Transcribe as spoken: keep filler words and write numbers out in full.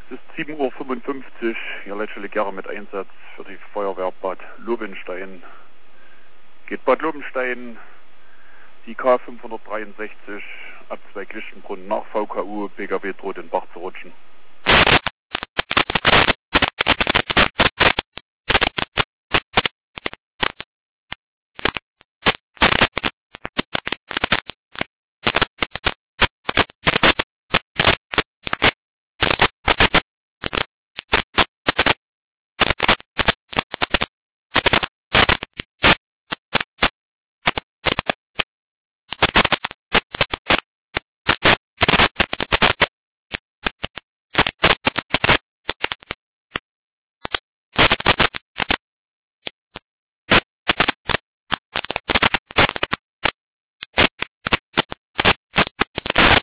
Es ist sieben Uhr fünfundfünfzig, hier letztlich Jahre mit Einsatz für die Feuerwehr Bad Lobenstein. Geht Bad Lobenstein die K fünfhundertdreiundsechzig ab zwei Lichtenbrunn nach V K U, B G W droht den Bach zu rutschen.